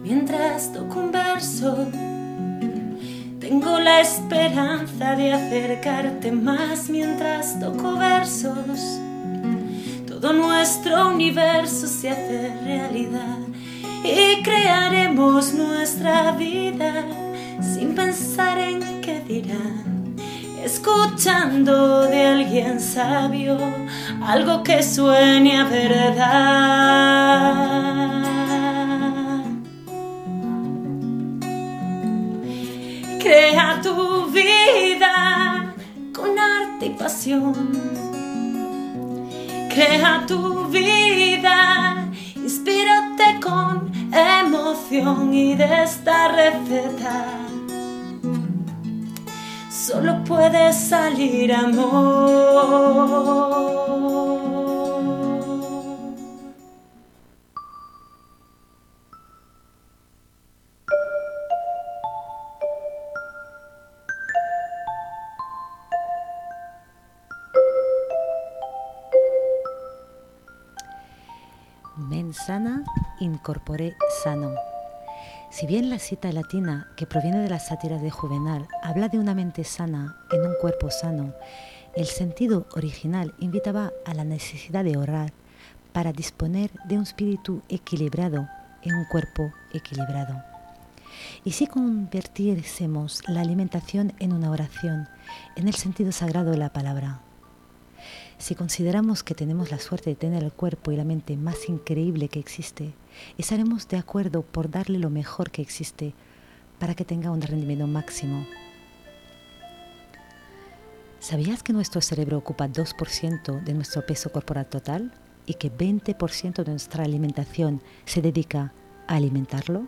mientras toco un verso. Tengo la esperanza de acercarte más mientras toco versos. Todo nuestro universo se hace realidad y crearemos nuestra vida sin pensar en qué dirán, escuchando de alguien sabio algo que suene a verdad. Crea tu vida con arte y pasión. Crea tu vida, inspírate con emoción, y de esta receta solo puede salir amor. Mens sana, in corpore sano. Si bien la cita latina, que proviene de las sátiras de Juvenal, habla de una mente sana en un cuerpo sano, el sentido original invitaba a la necesidad de orar para disponer de un espíritu equilibrado en un cuerpo equilibrado. Y si convirtiésemos la alimentación en una oración, en el sentido sagrado de la palabra, si consideramos que tenemos la suerte de tener el cuerpo y la mente más increíble que existe, estaremos de acuerdo por darle lo mejor que existe para que tenga un rendimiento máximo. ¿Sabías que nuestro cerebro ocupa 2% de nuestro peso corporal total y que 20% de nuestra alimentación se dedica a alimentarlo?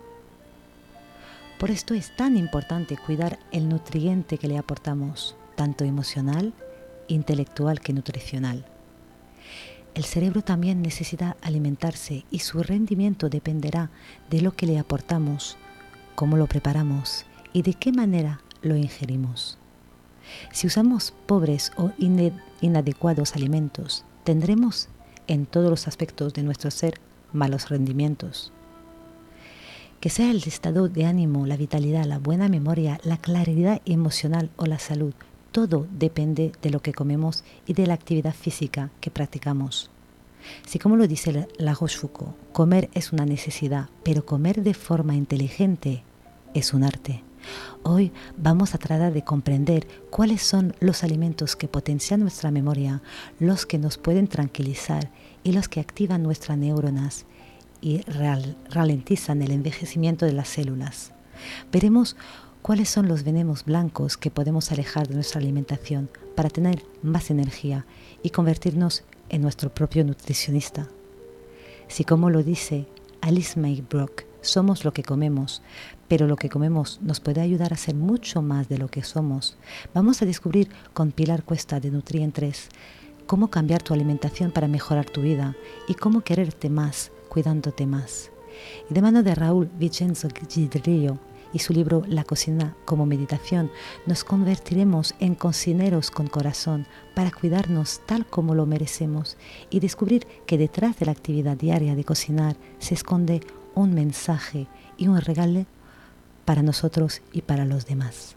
Por esto es tan importante cuidar el nutriente que le aportamos, tanto emocional, intelectual que nutricional. El cerebro también necesita alimentarse y su rendimiento dependerá de lo que le aportamos, cómo lo preparamos y de qué manera lo ingerimos. Si usamos pobres o inadecuados alimentos, tendremos en todos los aspectos de nuestro ser malos rendimientos. Que sea el estado de ánimo, la vitalidad, la buena memoria, la claridad emocional o la salud, todo depende de lo que comemos y de la actividad física que practicamos. Si, como lo dice La Rochefoucauld, comer es una necesidad, pero comer de forma inteligente es un arte. Hoy vamos a tratar de comprender cuáles son los alimentos que potencian nuestra memoria, los que nos pueden tranquilizar y los que activan nuestras neuronas y ralentizan el envejecimiento de las células. Veremos cuáles son los venenos blancos que podemos alejar de nuestra alimentación para tener más energía y convertirnos en nuestro propio nutricionista. Si, como lo dice Alice May Brock, somos lo que comemos, pero lo que comemos nos puede ayudar a ser mucho más de lo que somos. Vamos a descubrir con Pilar Cuesta de Nutrien3 cómo cambiar tu alimentación para mejorar tu vida y cómo quererte más, cuidándote más. Y de mano de Raúl Vincenzo Gidrillo y su libro La cocina como meditación, nos convertiremos en cocineros con corazón para cuidarnos tal como lo merecemos y descubrir que detrás de la actividad diaria de cocinar se esconde un mensaje y un regalo para nosotros y para los demás.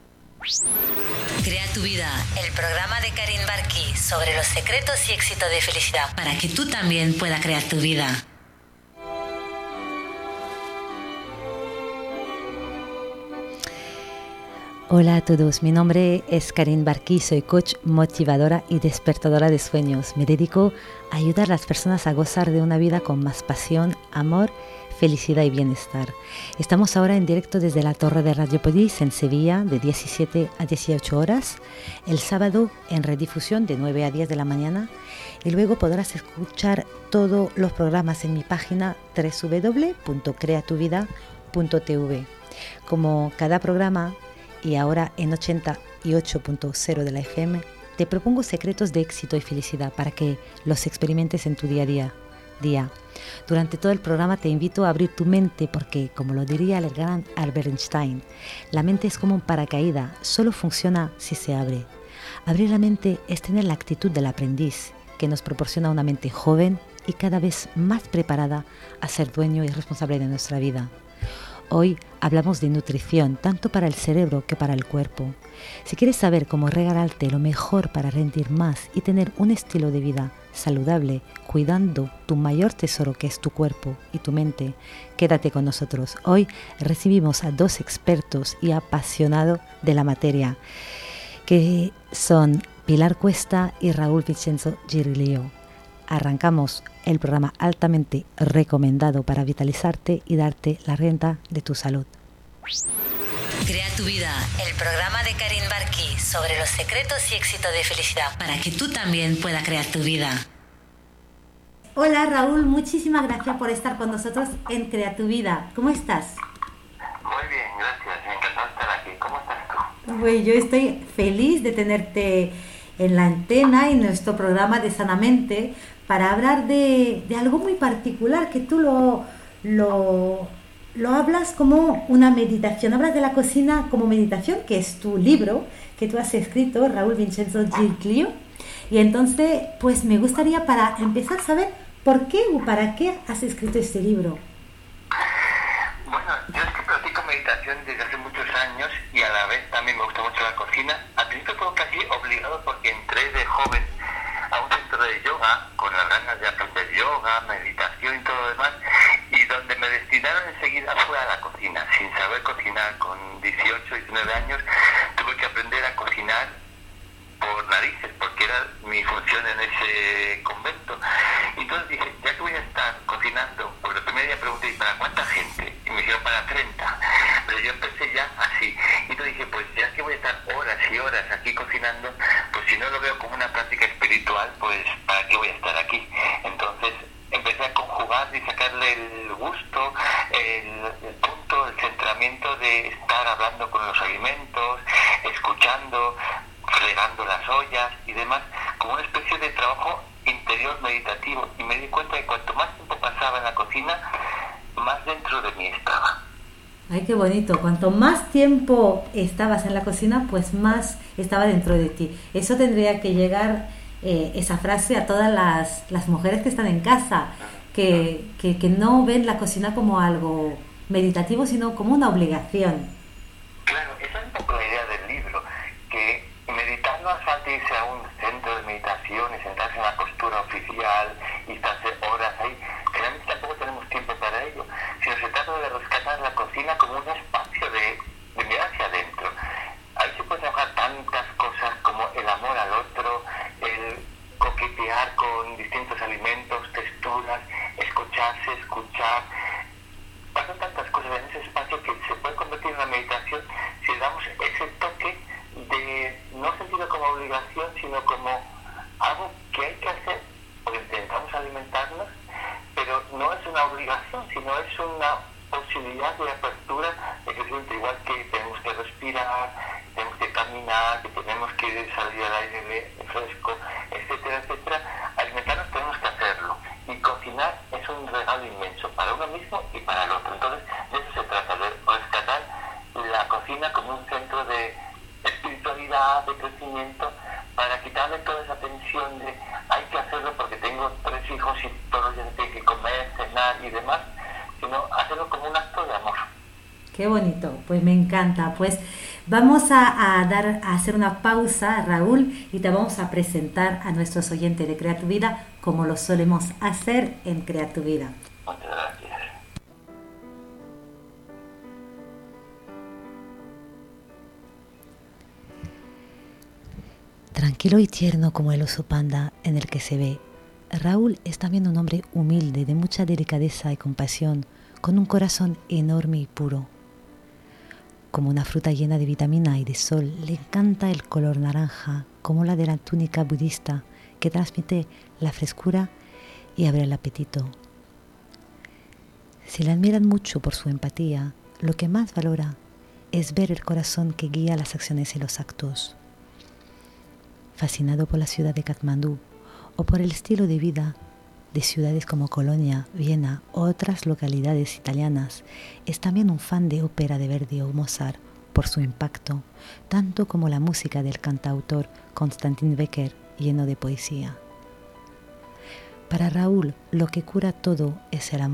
Crea tu vida, el programa de Karin Barkí sobre los secretos y éxito de felicidad para que tú también puedas crear tu vida. Hola a todos, mi nombre es Karin Barkí, soy coach, motivadora y despertadora de sueños. Me dedico a ayudar a las personas a gozar de una vida con más pasión, amor, felicidad y bienestar. Estamos ahora en directo desde la Torre de Radiópolis en Sevilla de 17 a 18 horas, el sábado en redifusión de 9 a 10 de la mañana y luego podrás escuchar todos los programas en mi página www.creatuvida.tv. Como cada programa, y ahora en 88.0 de la FM, te propongo secretos de éxito y felicidad para que los experimentes en tu día a día. Durante todo el programa te invito a abrir tu mente porque, como lo diría el gran Albert Einstein, la mente es como un paracaídas, solo funciona si se abre. Abrir la mente es tener la actitud del aprendiz, que nos proporciona una mente joven y cada vez más preparada a ser dueño y responsable de nuestra vida. Hoy hablamos de nutrición, tanto para el cerebro que para el cuerpo. Si quieres saber cómo regalarte lo mejor para rendir más y tener un estilo de vida saludable, cuidando tu mayor tesoro que es tu cuerpo y tu mente, quédate con nosotros. Hoy recibimos a dos expertos y apasionados de la materia, que son Pilar Cuesta y Raúl Vincenzo Giglio. Arrancamos el programa altamente recomendado para vitalizarte y darte la rienda de tu salud. Crea tu vida, el programa de Karin Barki sobre los secretos y éxito de felicidad para que tú también puedas crear tu vida. Hola Raúl, muchísimas gracias por estar con nosotros en Crea tu vida. ¿Cómo estás? Muy bien, gracias. Encantado de estar aquí. ¿Cómo estás tú? Pues yo estoy feliz de tenerte en la antena, en nuestro programa de Sanamente, para hablar de algo muy particular, que tú lo hablas como una meditación. Hablas de la cocina como meditación, que es tu libro que tú has escrito, Raúl Vincenzo Giglio. Y entonces, pues me gustaría, para empezar, saber por qué o para qué has escrito este libro. Bueno, yo es que practico meditación desde hace muchos años y a la vez también me gusta mucho la cocina. Al principio fue casi obligado porque entré de joven a un centro de yoga con las ganas de aprender yoga, meditación y todo lo demás, y donde me destinaron enseguida fue a la cocina. Sin saber cocinar, con 18, 19 años, tuve que aprender a cocinar por narices, porque era mi función en ese convento. Entonces dije, ya que voy a estar cocinando, pues el primer día pregunté, ¿para cuánta gente? Y me dijeron, para 30. Pero yo empecé ya así. Y entonces dije, pues ya que voy a estar horas y horas aquí cocinando, pues si no lo veo como una práctica espiritual, pues ¿para qué voy a estar aquí? Entonces empecé a conjugar y sacarle el gusto, el punto, el centramiento de estar hablando con los alimentos, escuchando, fregando las ollas y demás, como una especie de trabajo interior meditativo. Y me di cuenta que cuanto más tiempo pasaba en la cocina, más dentro de mí estaba. Ay, qué bonito. Cuanto más tiempo estabas en la cocina, pues más estaba dentro de ti. Eso tendría que llegar, esa frase, a todas las mujeres que están en casa, que no ven la cocina como algo meditativo, sino como una obligación. Claro, esa es un poco la idea del libro, que meditar no hace falta irse a un centro de meditación y sentarse en una postura oficial y estarse horas ahí. Realmente tampoco tenemos tiempo para ello, sino se trata de rescatar la cocina como un espacio de mirar hacia adentro. Ahí se pueden trabajar tantas cosas como el amor al otro, el coquetear con distintos alimentos, texturas, escucharse, escuchar. Pasan tantas cosas en ese espacio que se puede convertir en una meditación si le damos ese toque de no sentirlo como obligación, sino como algo que hay que hacer, porque intentamos alimentarnos, pero no es una obligación, sino es una posibilidad de apertura de crecimiento, igual que tenemos que respirar, tenemos que caminar, que tenemos que salir al aire fresco, etcétera, etcétera. Alimentarnos tenemos que hacerlo, y cocinar es un regalo inmenso para uno mismo y para el otro. Entonces, de eso se trata, de rescatar la cocina como un centro de espiritualidad, de crecimiento, para quitarle toda esa tensión de hay que hacerlo porque tengo 3 hijos y todos los días tengo que comer, cenar y demás, sino hacerlo como un acto de amor. Qué bonito, pues me encanta. Pues vamos a hacer una pausa, Raúl, y te vamos a presentar a nuestros oyentes de Crea tu Vida, como lo solemos hacer en Crea tu Vida. Muchas gracias. Tranquilo y tierno como el oso panda en el que se ve, Raúl es también un hombre humilde, de mucha delicadeza y compasión, con un corazón enorme y puro. Como una fruta llena de vitamina y de sol, le encanta el color naranja, como la de la túnica budista, que transmite la frescura y abre el apetito. Si le admiran mucho por su empatía, lo que más valora es ver el corazón que guía las acciones y los actos. Fascinado por la ciudad de Katmandú o por el estilo de vida de ciudades como Colonia, Viena o otras localidades italianas, es también un fan de ópera de Verdi o Mozart por su impacto, tanto como la música del cantautor Constantin Becker, lleno de poesía. Para Raúl, lo que cura todo es el amor,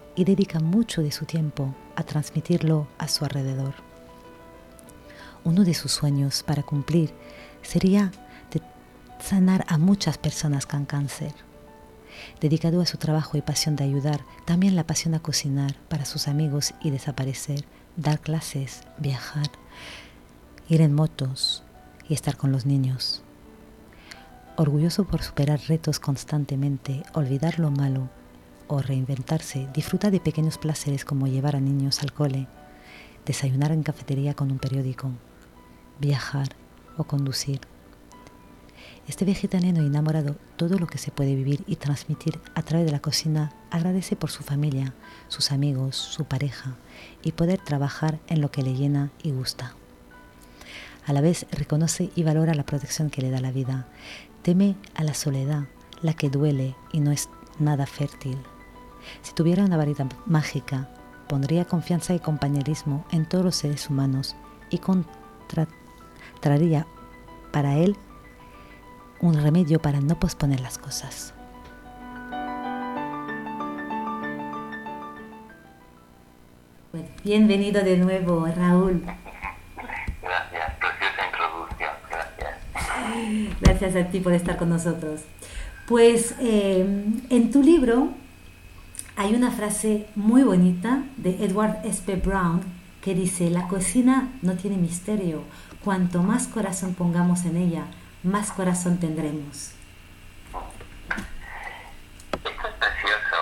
y dedica mucho de su tiempo a transmitirlo a su alrededor. Uno de sus sueños para cumplir sería de sanar a muchas personas con cáncer. Dedicado a su trabajo y pasión de ayudar, también le apasiona cocinar para sus amigos y desaparecer, dar clases, viajar, ir en motos y estar con los niños. Orgulloso por superar retos constantemente, olvidar lo malo o reinventarse, disfruta de pequeños placeres como llevar a niños al cole, desayunar en cafetería con un periódico, viajar o conducir. Este vegetariano enamorado, todo lo que se puede vivir y transmitir a través de la cocina, agradece por su familia, sus amigos, su pareja y poder trabajar en lo que le llena y gusta. A la vez reconoce y valora la protección que le da la vida. Teme a la soledad, la que duele y no es nada fértil. Si tuviera una varita mágica, pondría confianza y compañerismo en todos los seres humanos y traería para él un remedio para no posponer las cosas. Bienvenido de nuevo, Raúl. Gracias, preciosa introducción, gracias. Gracias a ti por estar con nosotros. Pues en tu libro hay una frase muy bonita de Edward S.P. Brown que dice: la cocina no tiene misterio, cuanto más corazón pongamos en ella, más corazón tendremos. Esto es precioso.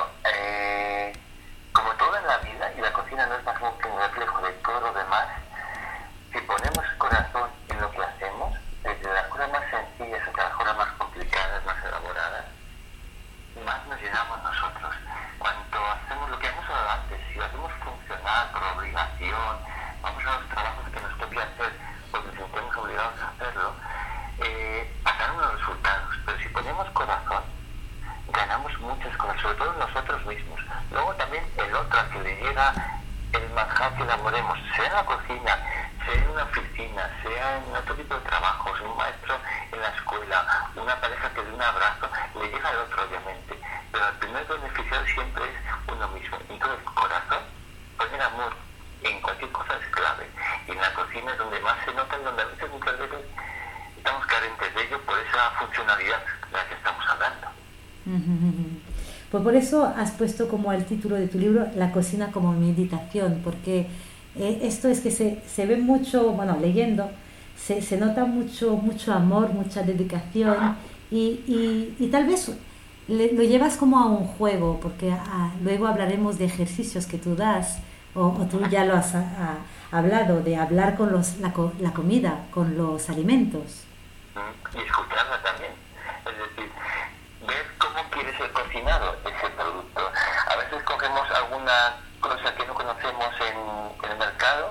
Como todo en la vida, y la cocina no es más que un reflejo de todo lo demás, si ponemos corazón en lo que hacemos, desde las cosas más sencillas hasta las cosas más complicadas, más elaboradas, más nos llenamos nosotros. Cuanto hacemos lo que hemos hablado antes, si lo hacemos funcionar por obligación, vamos a los trabajos que nos toque hacer porque nos sentimos obligados a hacerlo, pasarán unos resultados. Pero si ponemos corazón, ganamos muchas cosas, sobre todo nosotros mismos. Luego también el otro, al que le llega el manjar que enamoremos, sea en la cocina, sea en una oficina, sea en otro tipo de trabajos, un maestro en la escuela, una pareja que dé un abrazo, le llega al otro obviamente, pero el primer beneficiario siempre es uno mismo. Entonces, corazón, poner amor en cualquier cosa es clave, y en la cocina es donde más se nota y donde a veces muchas veces estamos carentes de ello por esa funcionalidad de la que estamos hablando. Pues por eso has puesto como el título de tu libro La cocina como meditación, porque esto es que se ve mucho, bueno, leyendo, se nota mucho amor, mucha dedicación y tal vez lo llevas como a un juego, porque luego hablaremos de ejercicios que tú das, o tú ya lo has hablado, de hablar con la comida, con los alimentos. Y escucharla también, es decir, ver cómo quiere ser cocinado ese producto. A veces cogemos alguna cosa que no conocemos en el mercado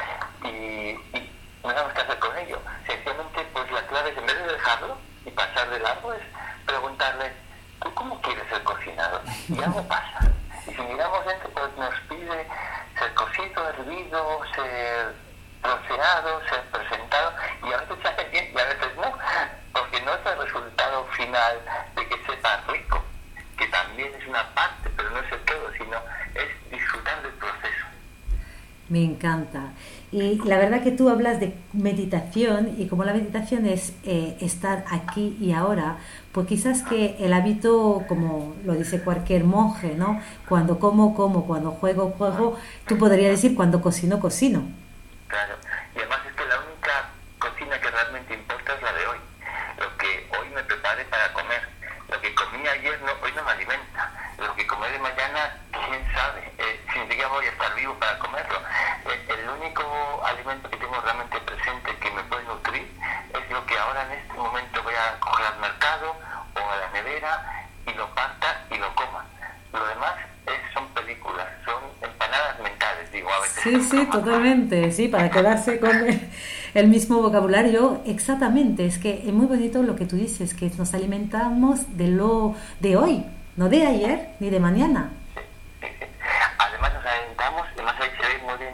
y no sabemos qué hacer con ello. Sencillamente, pues la clave es, en vez de dejarlo y pasar de largo, es preguntarle: ¿tú cómo quieres ser cocinado? Y algo pasa. Y si miramos dentro, pues nos pide ser cocido, hervido, ser troceado, ser presentado, y a veces se hace bien y a veces no, porque no es el resultado final de que sepa rico, que también es una parte, pero no es el todo, sino es disfrutar del proceso. Me encanta. Y la verdad que tú hablas de meditación, y como la meditación es estar aquí y ahora, pues quizás que el hábito, como lo dice cualquier monje, ¿no? Cuando como, cuando juego, tú podrías decir cuando cocino. Claro, y además es que la única cocina que realmente importa es la de hoy. Lo que hoy me prepare para comer. Lo que comí ayer hoy no me alimenta. Lo que comeré mañana, quién sabe. Si ni siquiera voy a estar vivo para comerlo. El único alimento que tengo realmente presente que me puede nutrir es lo que ahora en este momento voy a coger al mercado o a la nevera y lo parta y lo coma. Lo demás son películas, son empanadas mentales, digo a veces. Sí, totalmente, sí, para quedarse con el mismo vocabulario. Exactamente, es que es muy bonito lo que tú dices, que nos alimentamos de hoy, no de ayer ni de mañana. Sí. Además nos alimentamos, además ahí se ve muy bien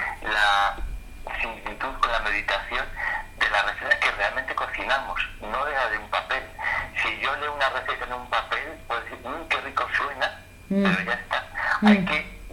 la similitud con la meditación de la receta que realmente cocinamos, no de la de un papel. Si yo leo una receta en un papel, puedo decir, qué rico suena, pero ya está. Hay que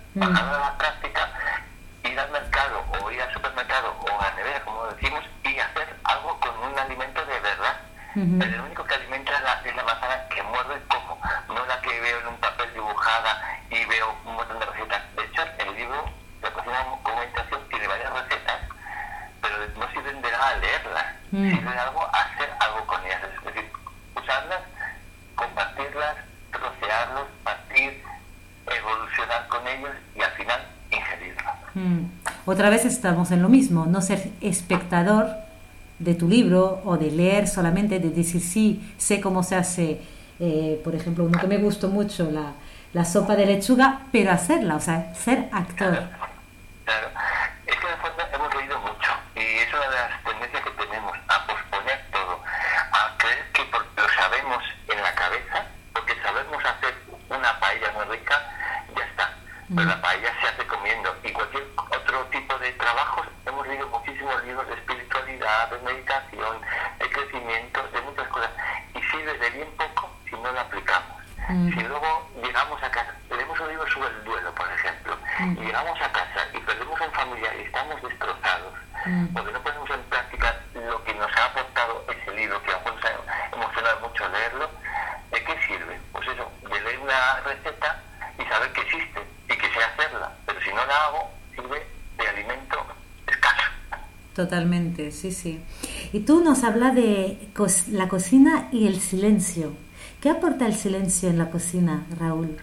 bajarlo a la práctica, ir al mercado o ir al supermercado o a la nevera, como decimos, y hacer algo con un alimento de verdad. Pero el único que alimenta es la manzana que muerdo y como, no la que veo en un papel dibujada y veo un montón de recetas. De hecho, el libro de cocina con meditación tiene varias recetas, pero no sirven de nada leerlas, sirve de algo hacer algo con ellas, es decir, usarlas, compartirlas, trocearlos, partir, evolucionar con ellos y al final ingerirlas. Otra vez estamos en lo mismo, no ser espectador de tu libro o de leer solamente, de decir sí, sé cómo se hace, por ejemplo, uno que me gustó mucho, la sopa de lechuga, pero hacerla, o sea, ser actor. Claro. Es que en el fondo hemos leído mucho y es una de las tendencias que tenemos a posponer todo, a creer que porque lo sabemos en la cabeza, porque sabemos hacer una paella muy rica, ya está. Pero la paella se hace comiendo, y cualquier otro tipo de trabajos. Hemos leído muchísimos libros de espiritualidad, de meditación, de crecimiento, de muchas cosas, y sirve de bien poco si no lo aplicamos. Si luego llegamos a casa, leemos un libro sobre el duelo, por ejemplo, y llegamos a casa y perdemos a un familiar y estamos destrozados, porque no ponemos en práctica lo que nos ha aportado ese libro, que a nosotros nos ha emocionado mucho leerlo, ¿de qué sirve? Pues eso, de leer una receta y saber que existe y que sé hacerla, pero si no la hago, sirve de alimento escaso. Totalmente, sí, sí. Y tú nos hablas de la cocina y el silencio. ¿Qué aporta el silencio en la cocina, Raúl?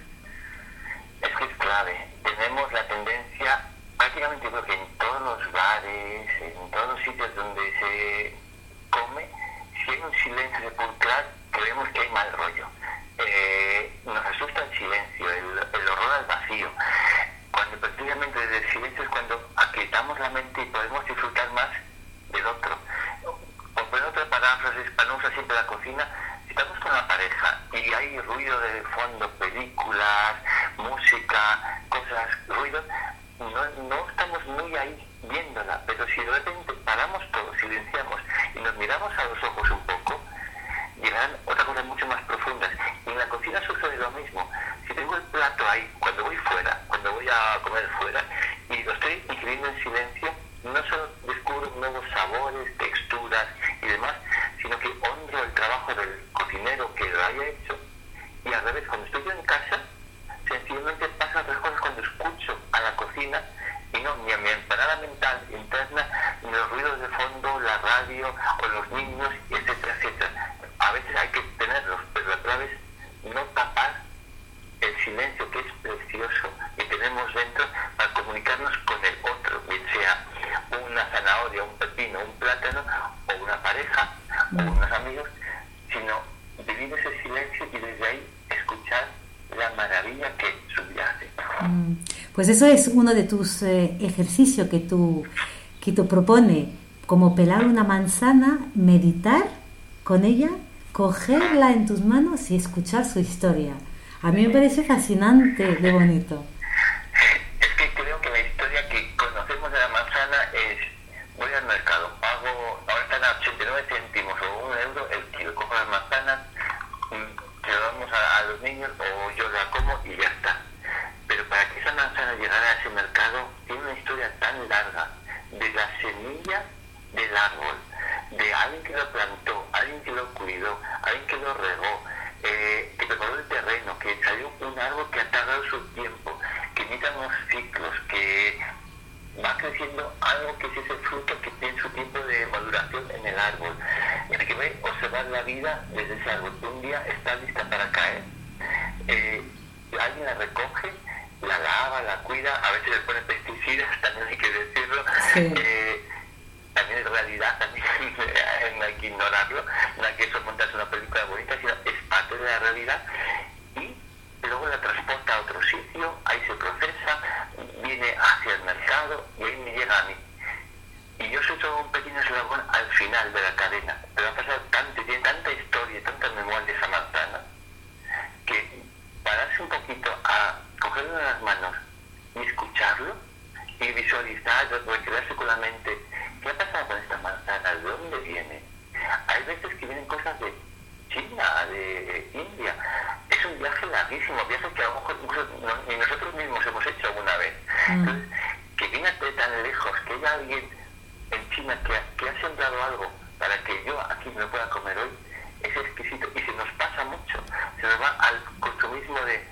Es que es clave. Tenemos la tendencia, prácticamente creo que en todos los bares, en todos los sitios donde se come, si hay un silencio sepulcral, creemos que hay mal rollo. Nos asusta el silencio, el horror al vacío. Cuando prácticamente desde el silencio es cuando aquietamos la mente y podemos disfrutar más del otro. O por otra paráfrasis, para no usar siempre la cocina, si estamos con la pareja y hay ruido de fondo, películas, música, cosas, ruidos, no estamos muy ahí viéndola, pero si de repente paramos todo, silenciamos y nos miramos a los ojos un poco, llegarán otras cosas mucho más profundas. Y en la cocina sucede lo mismo. Si tengo el plato ahí, cuando voy fuera, cuando voy a comer fuera, y lo estoy ingiriendo en silencio, no solo descubro nuevos sabores, texturas y demás, sino que honro el trabajo del cocinero que lo haya hecho. Y al revés, cuando estoy yo en casa, sencillamente pasan otras cosas cuando escucho a la cocina, y no ni a mi empanada mental interna, ni los ruidos de fondo, la radio o los niños, etcétera, etcétera. A veces hay que tenerlos, pero la clave es no tapar el silencio, que es precioso, que tenemos dentro para comunicarnos con el otro, bien sea una zanahoria, un pepino, un plátano, o una pareja, o unos amigos, sino vivir ese silencio y desde ahí escuchar la maravilla que subyace. Pues eso es uno de tus ejercicios que tú propones, como pelar una manzana, meditar con ella, cogerla en tus manos y escuchar su historia. A mí me parece fascinante de bonito. Es que creo que la historia que conocemos de la manzana es: voy al mercado, pago, ahora están a 89 céntimos o 1 euro el kilo, cojo las manzanas, se lo damos a los niños o yo la como y ya está. Pero para que esa manzana llegara a ese mercado tiene una historia tan larga, de la semilla del árbol, de alguien que lo plantó, alguien que lo cuidó, alguien que lo regó, que preparó el terreno, que salió un árbol que ha tardado su tiempo, que emite unos ciclos, que va creciendo algo que es ese fruto que tiene su tiempo de maduración en el árbol. Y hay que ver, observar la vida desde ese árbol. Un día está lista para caer, alguien la recoge, la lava, la cuida, a veces le pone pesticidas, también hay que decirlo. Sí. También es realidad, también no hay que ignorarlo, no hay que eso montarse una película bonita, sino es parte de la realidad. Y luego la transporta a otro sitio, ahí se procesa, viene hacia el mercado y ahí me llega a mí. Y yo soy solo un pequeño eslabón al final de la cadena, pero ha pasado tiene tanta historia, tanta memoria de esa manzana, que pararse un poquito a cogerlo en las manos y escucharlo y visualizar, recrearse con la mente, ¿qué ha pasado con esta manzana? ¿De dónde viene? Hay veces que vienen cosas de China, de India. Es un viaje larguísimo, viajes que a lo mejor ni nosotros mismos hemos hecho alguna vez. Entonces, que viene de tan lejos, que haya alguien en China que ha sembrado algo para que yo aquí me pueda comer hoy, es exquisito. Y se nos pasa mucho, se nos va al consumismo de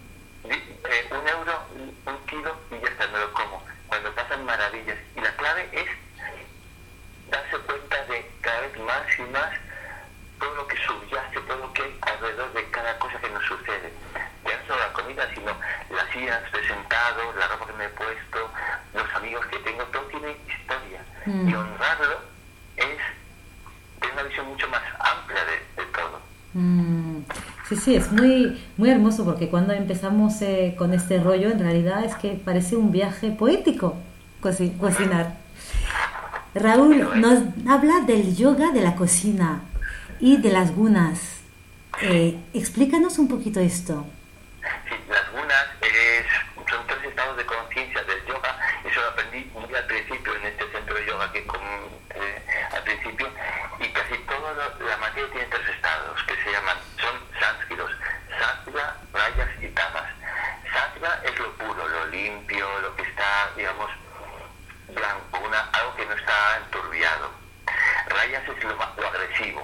€1, 1 kilo y ya está, me lo como. Cuando pasan maravillas. Y la clave es darse cuenta de cada vez más y más todo lo que subyace, todo lo que hay alrededor de cada cosa que nos sucede. Ya no solo la comida, sino las sillas presentadas, la ropa que me he puesto, los amigos que tengo, todo tiene historia. Y honrarlo es tener una visión mucho más amplia de todo. Sí, es muy, muy hermoso, porque cuando empezamos con este rollo, en realidad es que parece un viaje poético cocinar. Raúl nos habla del yoga de la cocina y de las gunas. Explícanos un poquito esto. Sí, las gunas son 3 estados de conciencia del yoga. Eso lo aprendí muy al principio en este centro de yoga al principio, y casi toda la materia tiene 3 estados que se llaman, son sánscritos: sattva, rayas y tamas. Sattva es lo puro, lo limpio, lo que está, digamos, blanco, algo que no está enturbiado. Rayas es lo agresivo,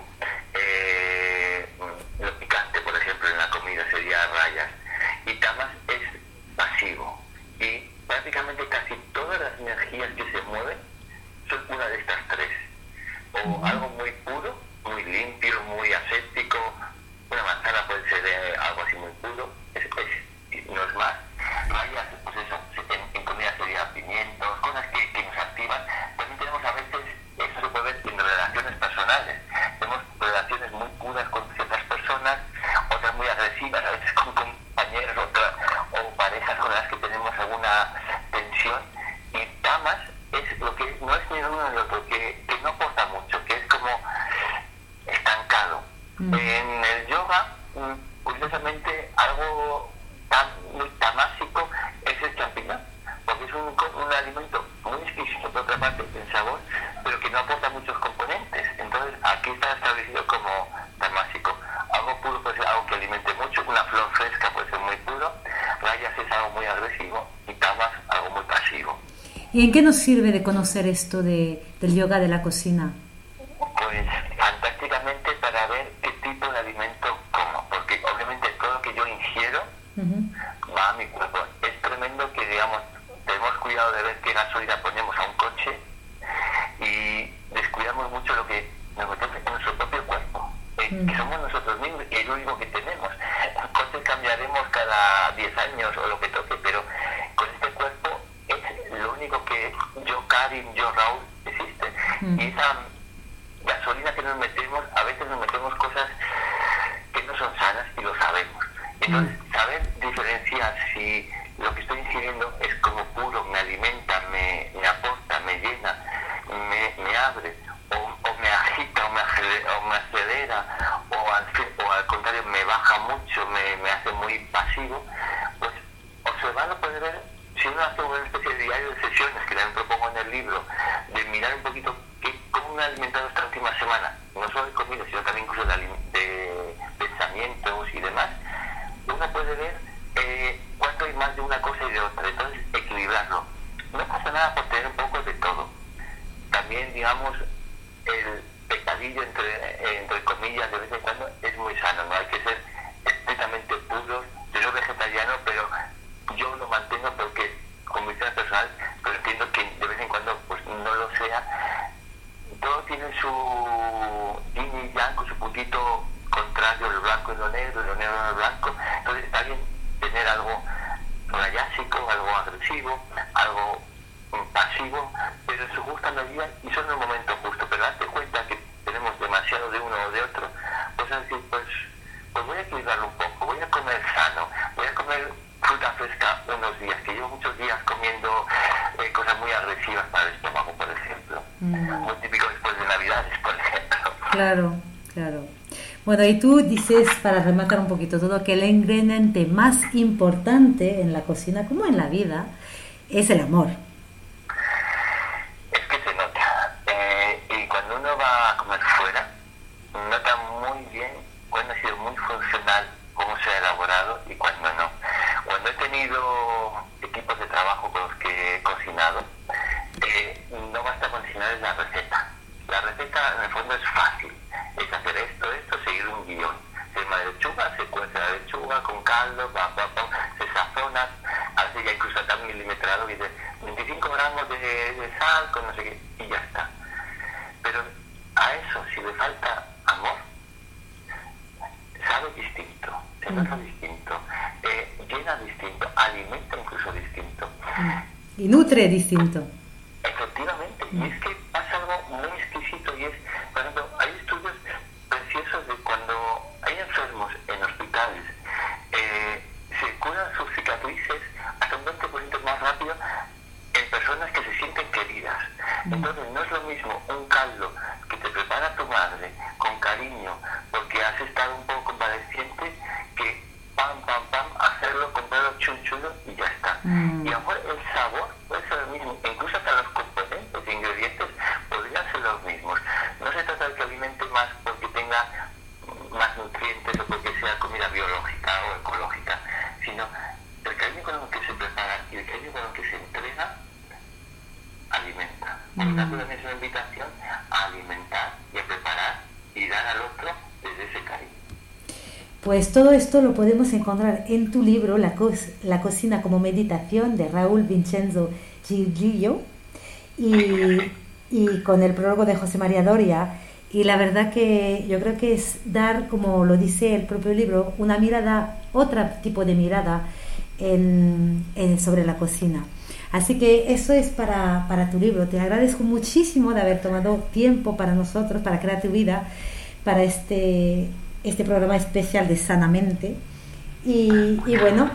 lo picante, por ejemplo, en la comida sería rayas. Y tamas es pasivo. Y prácticamente casi todas las energías que se mueven son una de estas 3. O algo muy puro, muy limpio, muy aséptico. Una manzana puede ser algo así muy puro, no es más. Rayas, pues eso, en comida sería pimientos, cosas que nos activan. También tenemos a veces, eso se puede ver en relaciones personales. Tenemos relaciones muy puras con ciertas personas, otras muy agresivas, a veces con compañeros, o parejas con las que tenemos alguna tensión. Y tamas es lo que no es ni uno ni otro, que no aporta mucho, que es como estancado. En el yoga, curiosamente, algo muy tamásico es el champiñón, porque es un alimento muy exquisito por otra parte en sabor, pero que no aporta muchos componentes. Entonces aquí está establecido como tamásico. Algo puro puede ser algo que alimente mucho, una flor fresca puede ser muy puro, rayas es algo muy agresivo y tamas algo muy pasivo. ¿Y en qué nos sirve de conocer esto del yoga de la cocina? Pues fantásticamente para ver qué tipo de alimento como, porque obviamente todo lo que yo ingiero va a mi cuerpo. Es tremendo que, digamos, tenemos cuidado de ver qué gasolina ponemos a un coche y descuidamos mucho lo que nos metemos en nuestro propio cuerpo, que somos nosotros mismos y es lo único que tenemos. El coche cambiaremos cada 10 años o lo que toque, pero con este cuerpo es lo único que yo, Karin, yo, Raúl, existe. Y esa gasolina que nos metemos, a veces nos metemos cosas que no son sanas y lo sabemos. Entonces, saber diferenciar si lo que estoy ingiriendo es como puro, me alimenta, me aporta, me llena, me abre, o me agita, o me acelera, o al contrario, me baja mucho, me hace muy pasivo, pues observarlo puede ver. Si uno hace una especie de diario de sesiones, que también propongo en el libro, de mirar un poquito cómo me ha alimentado esta última semana, no solo de comida, sino también incluso de pensamientos y demás, uno puede ver cuánto hay más de una cosa y de otra. Entonces, equilibrarlo. No pasa nada por tener un poco de todo. También, digamos, el pecadillo, entre comillas, de vez en cuando, es muy sano. No hay que ser estrictamente puros. Yo soy vegetariano, pero yo lo mantengo porque, con visión personal, pero entiendo que de vez en cuando pues no lo sea. Todo tiene su yin y yang, con su puntito contrario, el blanco y lo negro en el blanco. Entonces está bien tener algo rayásico, algo agresivo, algo pasivo, pero en su justa medida y solo en el momento justo. Pero darte cuenta que tenemos demasiado de uno o de otro, pues es decir, pues voy a equilibrarlo un poco, voy a comer sano, voy a comer fruta fresca unos días, que llevo muchos días comiendo cosas muy agresivas para el estómago, por ejemplo. Muy típico después de Navidades, por ejemplo. Claro, claro. Bueno, y tú dices, para rematar un poquito todo, que el ingrediente más importante en la cocina, como en la vida, es el amor. Es que se nota. Y cuando uno va a comer fuera, nota muy bien cuando ha sido muy funcional, cómo se ha elaborado y cuando no. Cuando he tenido equipos de trabajo con los que receta en el fondo es fácil. Es hacer esto, seguir un guión. Se llama lechuga, se cuece la lechuga con caldo, se sazona. A veces ya incluso está milimetrado y dice 25 gramos de sal con no sé qué, y ya está. Pero a eso, si le falta amor, sabe distinto, se nota distinto, llena distinto, alimenta incluso distinto. Y nutre distinto. Efectivamente, y es que pasa algo muy exquisito y es, por ejemplo, hay estudios preciosos de cuando hay enfermos en hospitales, se curan sus cicatrices hasta un 20% más rápido en personas que se sienten queridas. Entonces no es lo mismo un caldo que te prepara tu madre con cariño porque has estado un poco convaleciente que pam, hacerlo, comprarlo chunchulo y ya está. Y a lo mejor el sabor puede ser el mismo, incluso hasta los componentes e ingredientes podrían ser los mismos. No se trata de que alimente más porque tenga más nutrientes o porque sea comida biológica o ecológica, sino el cariño con el que se prepara y el cariño con el que se entrega alimenta. Por lo tanto, también es una invitación a alimentar y a preparar y dar al otro desde ese cariño. Pues todo esto lo podemos encontrar en tu libro, La cocina como meditación, de Raúl Vincenzo Giglio, y con el prólogo de José María Doria. Y la verdad que yo creo que es dar, como lo dice el propio libro, una mirada, otro tipo de mirada sobre la cocina. Así que eso es para tu libro. Te agradezco muchísimo de haber tomado tiempo para nosotros, para Crea tu Vida, para este programa especial de Sanamente. Y bueno,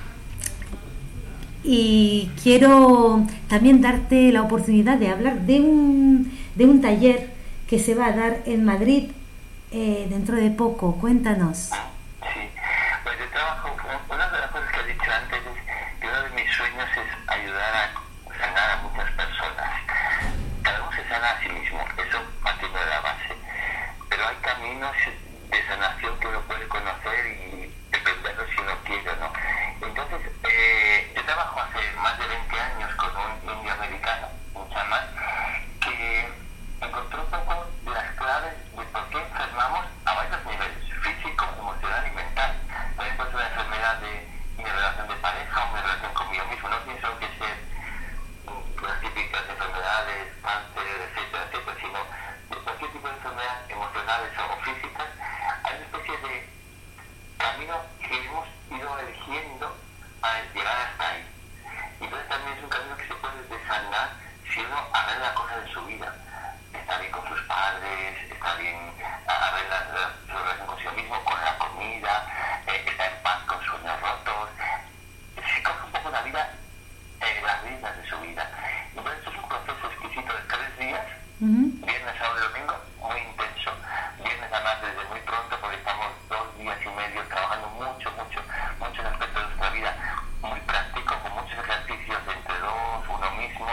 y quiero también darte la oportunidad de hablar de un taller que se va a dar en Madrid dentro de poco. Cuéntanos. Sí, pues yo trabajo, una de las cosas que he dicho antes es que uno de mis sueños es ayudar a sanar a muchas personas. Cada uno se sana a sí mismo, eso partiendo de la base, pero hay caminos de sanación que uno puede conocer y dependerlo si uno quiere o no. Entonces, yo trabajo hace más de 20 años con un indio americano, un chamán, que encontró un poco las claves de por qué enfermamos a varios niveles, físico, emocional y mental. Por ejemplo, es una enfermedad de mi relación de pareja o mi relación conmigo mismo. No pienso que ser las típicas enfermedades, cáncer, etcétera, sino de cualquier tipo de enfermedad emocionales o físicas. Hay una especie de camino que hemos ido eligiendo para llegar hasta ahí. Y entonces también es un camino que se puede desanar si uno arregla cosas en su vida. Está bien con sus padres, está bien arregla su relación consigo mismo, con la comida, está en paz con sueños rotos, se coge un poco la vida, las riendas de su vida. Entonces esto es un proceso exquisito de 3 días, viernes, sábado y domingo, muy intenso. Viernes además desde muy pronto porque estamos 2 días y medio trabajando muchos aspectos de nuestra vida, muy práctico, con muchos ejercicios entre dos, uno mismo.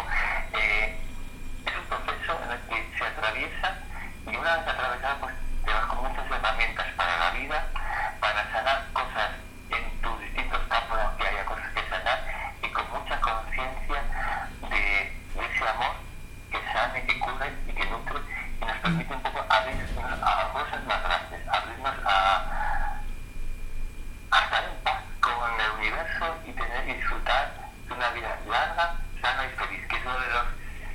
Es un proceso en el que se atraviesa y una vez atravesado pues te vas con muchas herramientas para la vida, para sanar cosas en tus distintos campos aunque haya cosas que sanar y con mucha conciencia de ese amor que sane, que cura y que nutre y nos permite un poco abrirnos a cosas más grandes, abrirnos a estar en paz con el universo y tener y disfrutar de una vida larga, sana y feliz, que es uno de los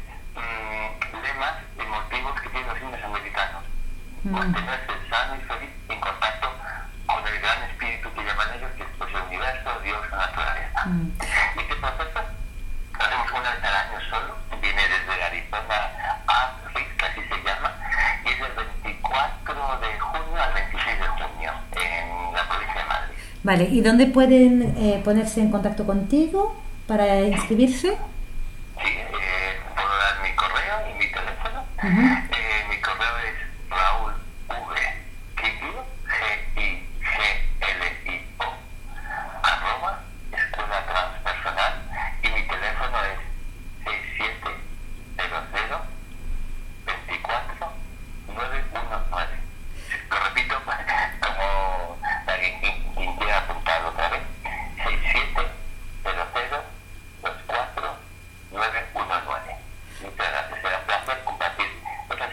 lemas emotivos que tienen los indios americanos. Mantenerse sano y feliz en contacto con el gran espíritu que llaman ellos, que es pues, el universo, Dios, la naturaleza. Y este proceso lo hacemos una vez al año solo, viene desde Arizona a Riz, que así se llama, y es del 24 de junio al 26 de junio en la provincia de Madrid. Vale, ¿y dónde pueden ponerse en contacto contigo para inscribirse? Sí, puedo dar mi correo y mi teléfono. Mi correo es Raúl V. Giglio, Giglio, @Escuela Transpersonal, y mi teléfono es 6700 24 919. Lo repito como quien quiera apuntarlo otra vez, 6700 24 919. Muchas gracias, será un placer compartir esta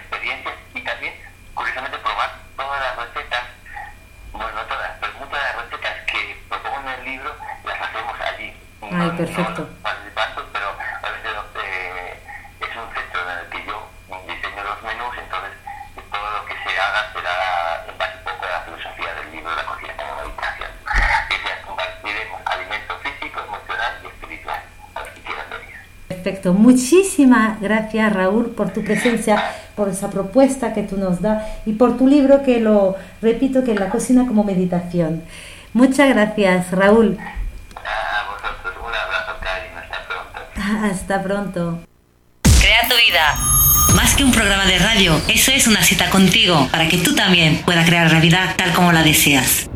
perfecto. Participantes, pero a veces es un centro en el que yo diseño los menús, entonces todo lo que se haga será en base un poco a la filosofía del libro de la cocina como meditación. Que sea compartiremos alimento físico, emocional y espiritual, a los que quieran venir. Perfecto. Muchísimas gracias, Raúl, por tu presencia, por esa propuesta que tú nos das y por tu libro, que lo repito, que es La cocina como meditación. Muchas gracias, Raúl. A vosotros, un abrazo, Karin, hasta pronto. Hasta pronto. Crea tu vida. Más que un programa de radio, eso es una cita contigo para que tú también puedas crear realidad tal como la deseas.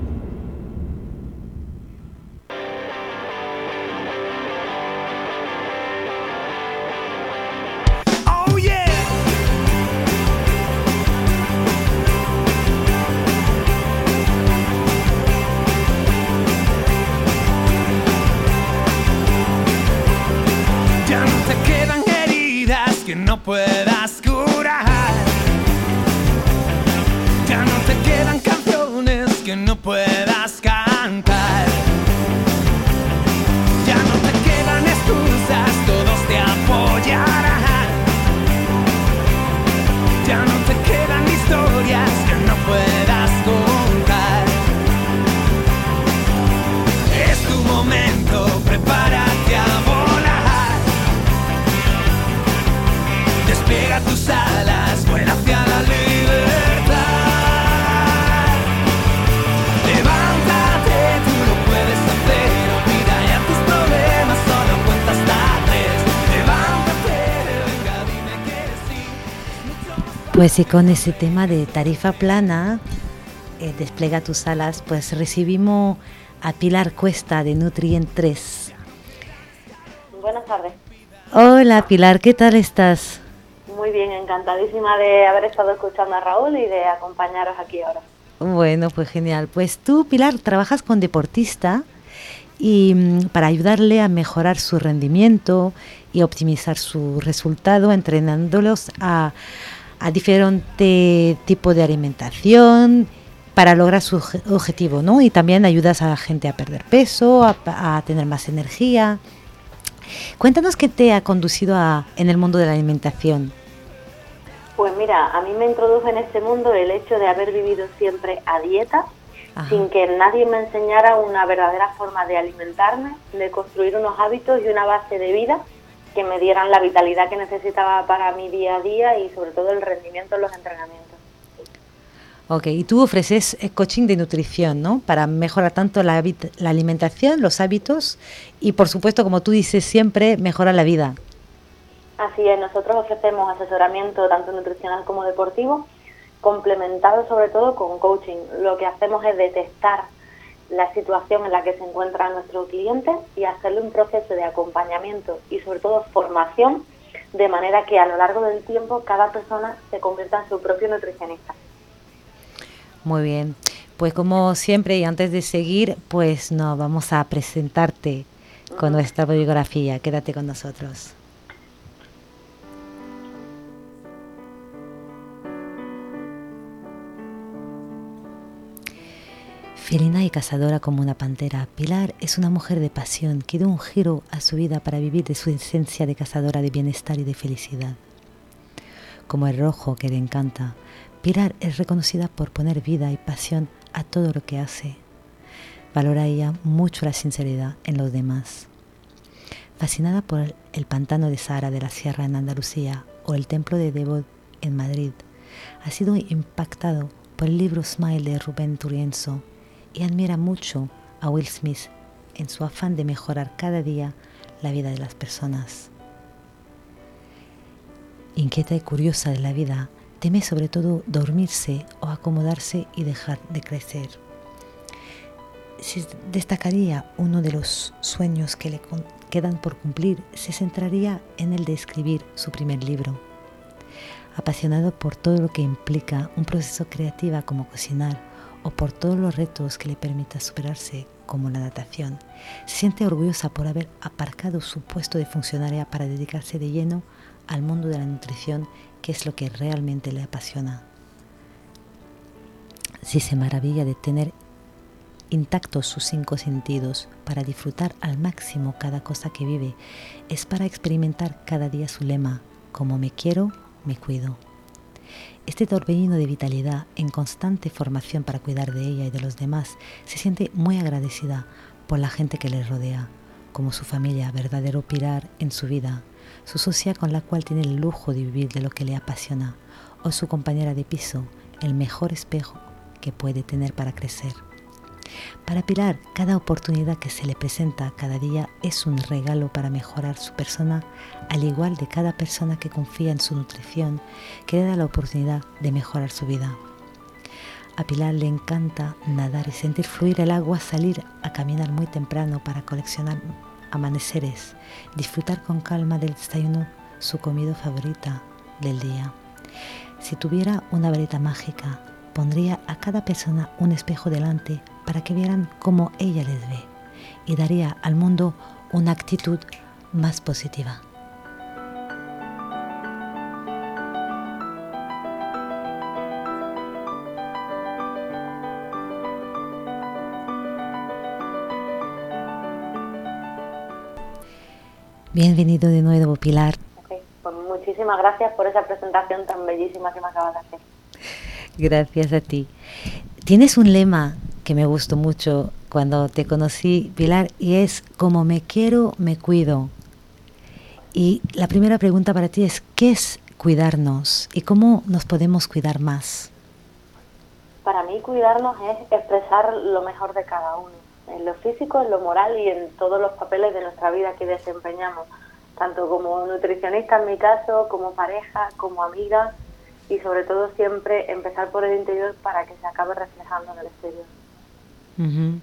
No puedas curar. Ya no te quedan canciones que no puedas cantar. Ya no te quedan excusas, todos te apoyarán. Ya no te quedan historias que no puedas contar. Es tu momento, prepárate a volar. Despliega tus alas, vuela hacia la libertad. Levántate, tú lo puedes hacer. Olvida ya tus problemas, solo cuenta hasta 3. Levántate, venga, dime que sí. Pues y con ese tema de tarifa plana, Despliega tus alas, pues recibimos a Pilar Cuesta de Nutrient 3. Buenas tardes. Hola Pilar, ¿qué tal estás? Muy bien, encantadísima de haber estado escuchando a Raúl y de acompañaros aquí ahora. Bueno, pues genial. Pues tú, Pilar, trabajas con deportistas y para ayudarle a mejorar su rendimiento y optimizar su resultado, entrenándolos a diferente tipo de alimentación para lograr su objetivo, ¿no? Y también ayudas a la gente a perder peso, a tener más energía. Cuéntanos qué te ha conducido en el mundo de la alimentación. Pues mira, a mí me introdujo en este mundo el hecho de haber vivido siempre a dieta, Ajá. sin que nadie me enseñara una verdadera forma de alimentarme, de construir unos hábitos y una base de vida que me dieran la vitalidad que necesitaba para mi día a día y sobre todo el rendimiento en los entrenamientos. Ok, y tú ofreces coaching de nutrición, ¿no? Para mejorar tanto la alimentación, los hábitos y, por supuesto, como tú dices siempre, mejorar la vida. Así es, nosotros ofrecemos asesoramiento tanto nutricional como deportivo, complementado sobre todo con coaching. Lo que hacemos es detectar la situación en la que se encuentra nuestro cliente y hacerle un proceso de acompañamiento y sobre todo formación, de manera que a lo largo del tiempo cada persona se convierta en su propio nutricionista. Muy bien, pues como siempre y antes de seguir, pues nos vamos a presentarte con nuestra biografía. Quédate con nosotros. Felina y cazadora como una pantera, Pilar es una mujer de pasión que dio un giro a su vida para vivir de su esencia de cazadora de bienestar y de felicidad. Como el rojo que le encanta, Pilar es reconocida por poner vida y pasión a todo lo que hace. Valora ella mucho la sinceridad en los demás. Fascinada por el pantano de Sahara de la Sierra en Andalucía o el templo de Devot en Madrid, ha sido impactado por el libro Smile de Rubén Turienzo y admira mucho a Will Smith en su afán de mejorar cada día la vida de las personas. Inquieta y curiosa de la vida, teme sobre todo dormirse o acomodarse y dejar de crecer. Si destacaría uno de los sueños que le quedan por cumplir, se centraría en el de escribir su primer libro. Apasionado por todo lo que implica un proceso creativo como cocinar o por todos los retos que le permita superarse como la natación, se siente orgullosa por haber aparcado su puesto de funcionaria para dedicarse de lleno al mundo de la nutrición, que es lo que realmente le apasiona. Sí se maravilla de tener intactos sus 5 sentidos para disfrutar al máximo cada cosa que vive, es para experimentar cada día su lema, como me quiero, me cuido. Este torbellino de vitalidad en constante formación para cuidar de ella y de los demás se siente muy agradecida por la gente que le rodea, como su familia, verdadero pilar en su vida, su socia con la cual tiene el lujo de vivir de lo que le apasiona, o su compañera de piso, el mejor espejo que puede tener para crecer. Para Pilar, cada oportunidad que se le presenta cada día es un regalo para mejorar su persona, al igual de cada persona que confía en su nutrición, que le da la oportunidad de mejorar su vida. A Pilar le encanta nadar y sentir fluir el agua, salir a caminar muy temprano para coleccionar amaneceres, disfrutar con calma del desayuno, su comida favorita del día. Si tuviera una varita mágica, pondría a cada persona un espejo delante para que vieran cómo ella les ve y daría al mundo una actitud más positiva. Bienvenido de nuevo, Pilar. Okay. Pues muchísimas gracias por esa presentación tan bellísima que me acabas de hacer. Gracias a ti. Tienes un lema que me gustó mucho cuando te conocí, Pilar, y es como me quiero, me cuido. Y la primera pregunta para ti es, ¿qué es cuidarnos y cómo nos podemos cuidar más? Para mí cuidarnos es expresar lo mejor de cada uno, en lo físico, en lo moral y en todos los papeles de nuestra vida que desempeñamos, tanto como nutricionista en mi caso, como pareja, como amiga, y sobre todo siempre empezar por el interior para que se acabe reflejando en el exterior. Uh-huh.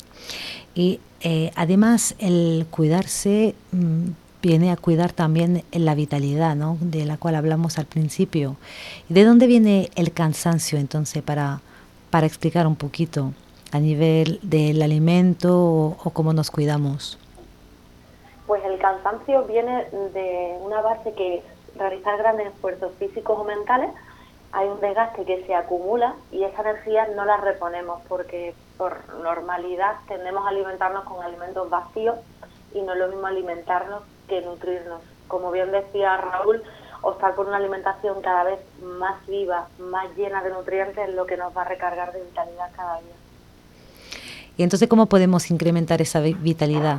Y además el cuidarse viene a cuidar también la vitalidad, ¿no?, de la cual hablamos al principio. ¿De dónde viene el cansancio entonces para explicar un poquito a nivel del alimento o cómo nos cuidamos? Pues el cansancio viene de una base que realizar grandes esfuerzos físicos o mentales, hay un desgaste que se acumula y esa energía no la reponemos porque por normalidad tendemos a alimentarnos con alimentos vacíos y no es lo mismo alimentarnos que nutrirnos. Como bien decía Raúl, optar por una alimentación cada vez más viva, más llena de nutrientes es lo que nos va a recargar de vitalidad cada día. ¿Y entonces cómo podemos incrementar esa vitalidad?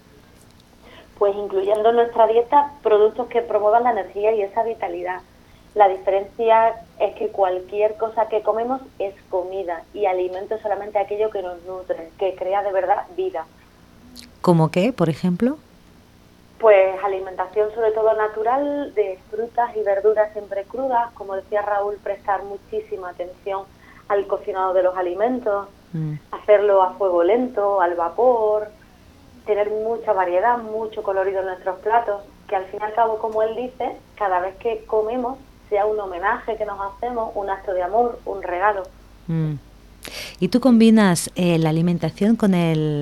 Pues incluyendo en nuestra dieta productos que promuevan la energía y esa vitalidad. La diferencia es que cualquier cosa que comemos es comida y alimento solamente aquello que nos nutre, que crea de verdad vida. ¿Cómo qué, por ejemplo? Pues alimentación sobre todo natural, de frutas y verduras siempre crudas, como decía Raúl, prestar muchísima atención al cocinado de los alimentos, hacerlo a fuego lento, al vapor, tener mucha variedad, mucho colorido en nuestros platos, que al fin y al cabo, como él dice, cada vez que comemos sea un homenaje que nos hacemos, un acto de amor, un regalo. ¿Y tú combinas la alimentación con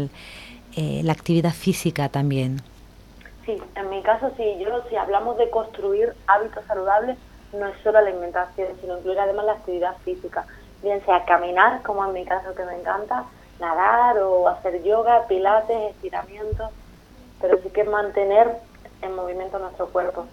la actividad física también? Sí, en mi caso sí. Si hablamos de construir hábitos saludables, no es solo la alimentación, sino incluir además la actividad física, bien sea caminar, como en mi caso que me encanta, nadar o hacer yoga, pilates, estiramientos, pero sí que mantener en movimiento nuestro cuerpo.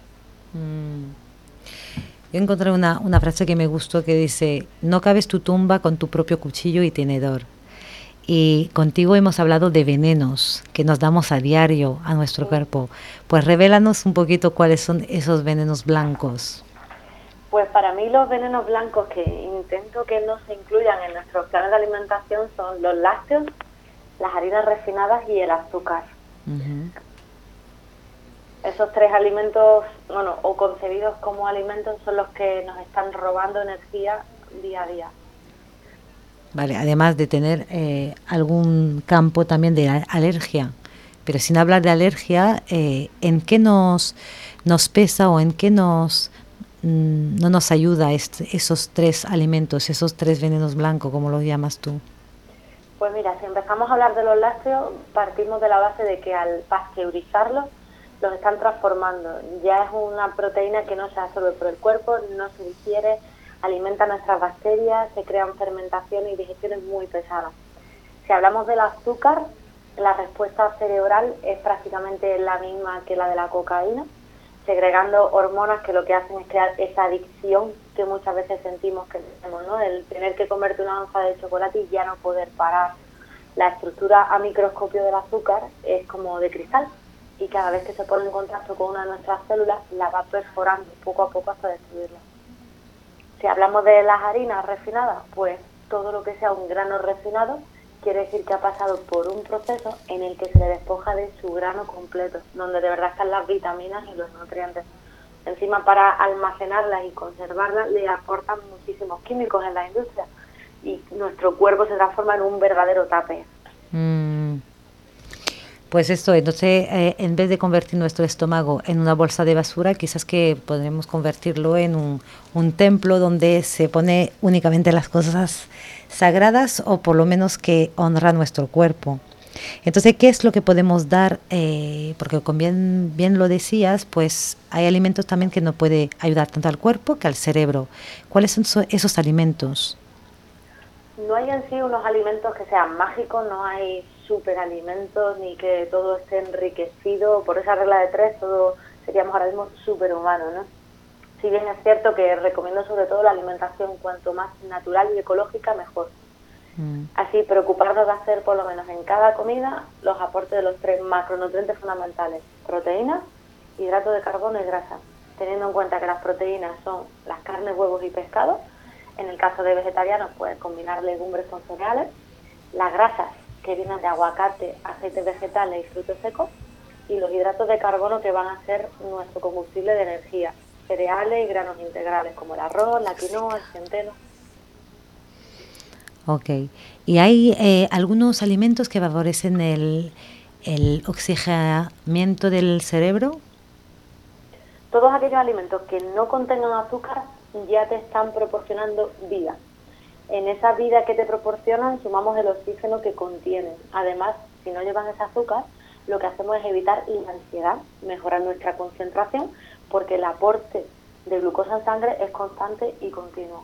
Yo encontré una frase que me gustó que dice: no cabes tu tumba con tu propio cuchillo y tenedor. Y contigo hemos hablado de venenos que nos damos a diario a nuestro cuerpo. Pues revélanos un poquito cuáles son esos venenos blancos. Pues para mí los venenos blancos que intento que no se incluyan en nuestros planes de alimentación son los lácteos, las harinas refinadas y el azúcar. Uh-huh. Esos tres alimentos, o concebidos como alimentos, son los que nos están robando energía día a día. Vale, además de tener algún campo también de alergia. Pero sin hablar de alergia, ¿en qué nos pesa o en qué no nos ayuda esos tres alimentos, esos tres venenos blancos, como los llamas tú? Pues mira, si empezamos a hablar de los lácteos, partimos de la base de que al pasteurizarlos, los están transformando. Ya es una proteína que no se absorbe por el cuerpo, no se digiere, alimenta nuestras bacterias, se crean fermentaciones y digestiones muy pesadas. Si hablamos del azúcar, la respuesta cerebral es prácticamente la misma que la de la cocaína, segregando hormonas que lo que hacen es crear esa adicción que muchas veces sentimos que tenemos, ¿no? El tener que comerte una onza de chocolate y ya no poder parar. La estructura a microscopio del azúcar es como de cristal y cada vez que se pone en contacto con una de nuestras células la va perforando poco a poco hasta destruirla. Si hablamos de las harinas refinadas, pues todo lo que sea un grano refinado quiere decir que ha pasado por un proceso en el que se le despoja de su grano completo, donde de verdad están las vitaminas y los nutrientes. Encima, para almacenarlas y conservarlas le aportan muchísimos químicos en la industria y nuestro cuerpo se transforma en un verdadero tupper. Pues esto, entonces, en vez de convertir nuestro estómago en una bolsa de basura, quizás que podremos convertirlo en un templo donde se pone únicamente las cosas sagradas o por lo menos que honra nuestro cuerpo. Entonces, ¿qué es lo que podemos dar? Porque como bien lo decías, pues hay alimentos también que no puede ayudar tanto al cuerpo que al cerebro. ¿Cuáles son esos alimentos? No hay en sí unos alimentos que sean mágicos, no hay superalimentos ni que todo esté enriquecido. Por esa regla de 3 todos seríamos ahora mismo superhumanos, ¿no? Si bien es cierto que recomiendo sobre todo la alimentación cuanto más natural y ecológica mejor. Así, preocuparnos de hacer por lo menos en cada comida los aportes de los 3 macronutrientes fundamentales: proteínas, hidratos de carbono y grasa, teniendo en cuenta que las proteínas son las carnes, huevos y pescados. En el caso de vegetarianos, pues combinar legumbres con cereales, las grasas que vienen de aguacate, aceites vegetales y frutos secos, y los hidratos de carbono que van a ser nuestro combustible de energía, cereales y granos integrales como el arroz, la quinoa, el centeno. Ok. ¿Y hay algunos alimentos que favorecen el oxigenamiento del cerebro? Todos aquellos alimentos que no contengan azúcar ya te están proporcionando vida. En esa vida que te proporcionan sumamos el oxígeno que contienen. Además, si no llevan ese azúcar, lo que hacemos es evitar la ansiedad, mejorar nuestra concentración, porque el aporte de glucosa en sangre es constante y continuo.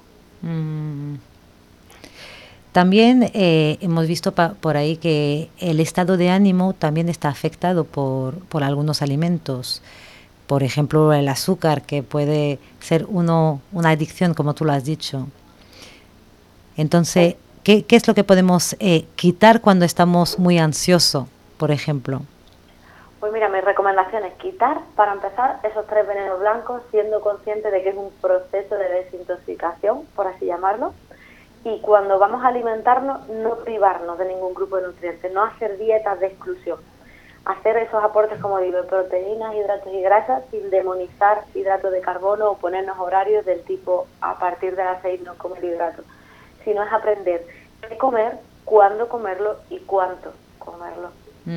También hemos visto por ahí que el estado de ánimo también está afectado por algunos alimentos. Por ejemplo, el azúcar, que puede ser una adicción, como tú lo has dicho. Entonces, ¿qué es lo que podemos quitar cuando estamos muy ansiosos, por ejemplo? Pues mira, mi recomendación es quitar, para empezar, esos 3 venenos blancos, siendo consciente de que es un proceso de desintoxicación, por así llamarlo. Y cuando vamos a alimentarnos, no privarnos de ningún grupo de nutrientes, no hacer dietas de exclusión. Hacer esos aportes, como digo, de proteínas, hidratos y grasas, sin demonizar hidratos de carbono o ponernos horarios del tipo a partir de las 6 no comer hidratos, sino es aprender qué comer, cuándo comerlo y cuánto comerlo.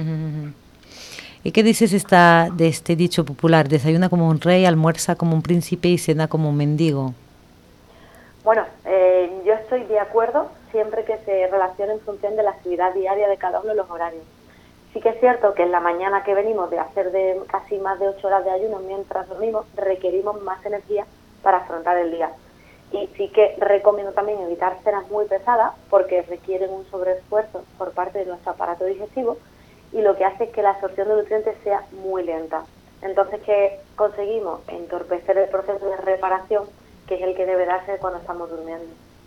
¿Y qué dices de este dicho popular? Desayuna como un rey, almuerza como un príncipe y cena como un mendigo. Bueno, yo estoy de acuerdo siempre que se relacione en función de la actividad diaria de cada uno de los horarios. Sí que es cierto que en la mañana que venimos de hacer de casi más de 8 horas de ayuno mientras dormimos, requerimos más energía para afrontar el día. Y sí que recomiendo también evitar cenas muy pesadas porque requieren un sobreesfuerzo por parte de nuestro aparato digestivo y lo que hace es que la absorción de nutrientes sea muy lenta. Entonces, ¿qué conseguimos? Entorpecer el proceso de reparación, que es el que debe darse cuando estamos durmiendo.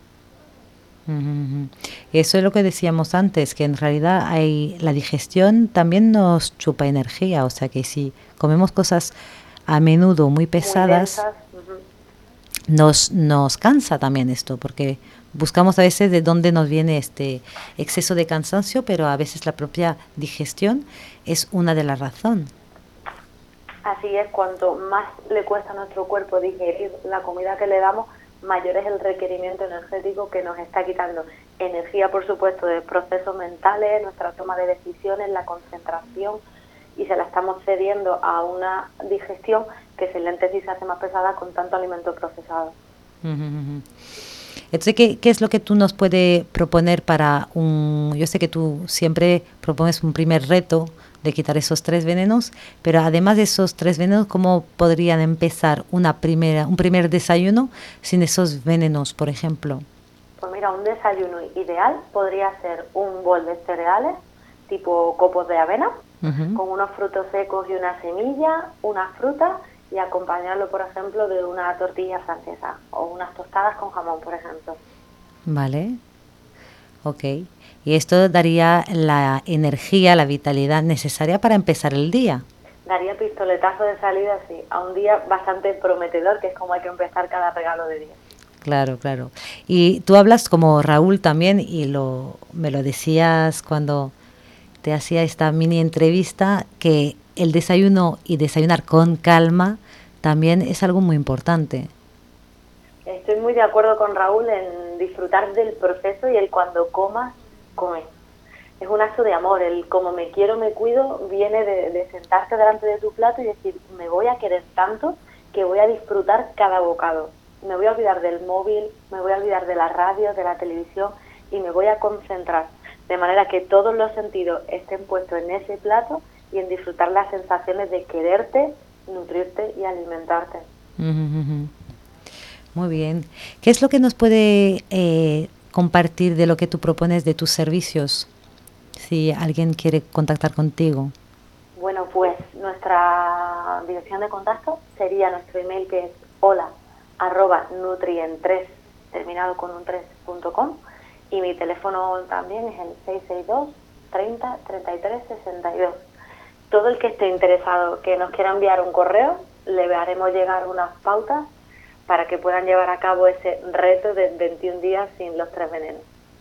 Eso es lo que decíamos antes, que en realidad la digestión también nos chupa energía, o sea que si comemos cosas a menudo muy pesadas, muy densas, nos cansa también esto, porque buscamos a veces de dónde nos viene este exceso de cansancio, pero a veces la propia digestión es una de las razones. Así es, cuanto más le cuesta a nuestro cuerpo digerir la comida que le damos, mayor es el requerimiento energético que nos está quitando. Energía, por supuesto, de procesos mentales, nuestra toma de decisiones, la concentración, y se la estamos cediendo a una digestión que se lentece y se hace más pesada con tanto alimento procesado. Entonces, ¿qué es lo que tú nos puedes proponer para yo sé que tú siempre propones un primer reto de quitar esos 3 venenos, pero además de esos 3 venenos, ¿cómo podrían empezar un primer desayuno sin esos venenos, por ejemplo? Pues mira, un desayuno ideal podría ser un bol de cereales, tipo copos de avena, con unos frutos secos y una semilla, una fruta, y acompañarlo, por ejemplo, de una tortilla francesa o unas tostadas con jamón, por ejemplo. Vale, ok. Y esto daría la energía, la vitalidad necesaria para empezar el día. Daría pistoletazo de salida, sí, a un día bastante prometedor, que es como hay que empezar cada regalo de día. Claro, claro. Y tú hablas como Raúl también, y me lo decías cuando te hacía esta mini entrevista, que el desayuno y desayunar con calma también es algo muy importante. Estoy muy de acuerdo con Raúl en disfrutar del proceso y el cuando comas, comes. Es un acto de amor, el como me quiero, me cuido, viene de sentarte delante de tu plato y decir, me voy a querer tanto que voy a disfrutar cada bocado. Me voy a olvidar del móvil, me voy a olvidar de la radio, de la televisión y me voy a concentrar. De manera que todos los sentidos estén puestos en ese plato y en disfrutar las sensaciones de quererte, nutrirte y alimentarte. Muy bien. ¿Qué es lo que nos puede compartir de lo que tú propones de tus servicios? Si alguien quiere contactar contigo. Bueno, pues nuestra dirección de contacto sería nuestro email, que es hola@nutrien3 terminado con un 3.com, y mi teléfono también es el 662 30 33 62. Todo el que esté interesado, que nos quiera enviar un correo, le haremos llegar unas pautas para que puedan llevar a cabo ese reto de 21 días sin los 3 venenos.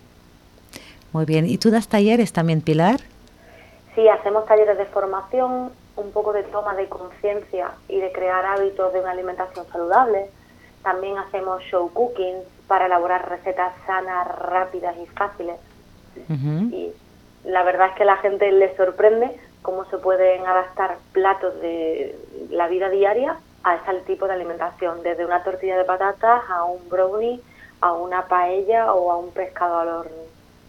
Muy bien. ¿Y tú das talleres también, Pilar? Sí, hacemos talleres de formación, un poco de toma de conciencia y de crear hábitos de una alimentación saludable. También hacemos show cooking para elaborar recetas sanas, rápidas y fáciles. Y la verdad es que a la gente le sorprende cómo se pueden adaptar platos de la vida diaria a ese tipo de alimentación, desde una tortilla de patatas a un brownie, a una paella o a un pescado al horno.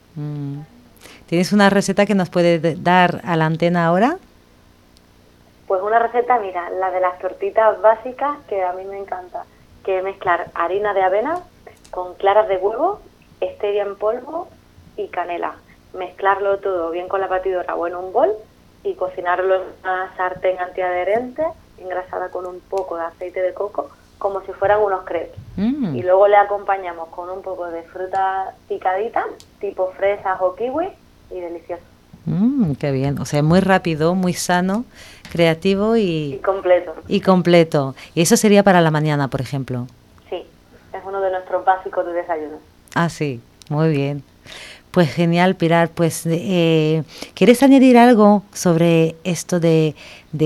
¿Tienes una receta que nos puedes dar a la antena ahora? Pues una receta, mira, la de las tortitas básicas, que a mí me encanta, que es mezclar harina de avena con claras de huevo, stevia en polvo y canela. Mezclarlo todo bien con la batidora o en un bol y cocinarlo en una sartén antiadherente, engrasada con un poco de aceite de coco, como si fueran unos crepes. Y luego le acompañamos con un poco de fruta picadita, tipo fresas o kiwi, y delicioso. Qué bien. O sea, muy rápido, muy sano, creativo y completo. Y completo. Y eso sería para la mañana, por ejemplo. Sí, es uno de nuestros básicos de desayuno. Ah, sí, muy bien. Pues genial, Pilar. Pues, ¿quieres añadir algo sobre esto de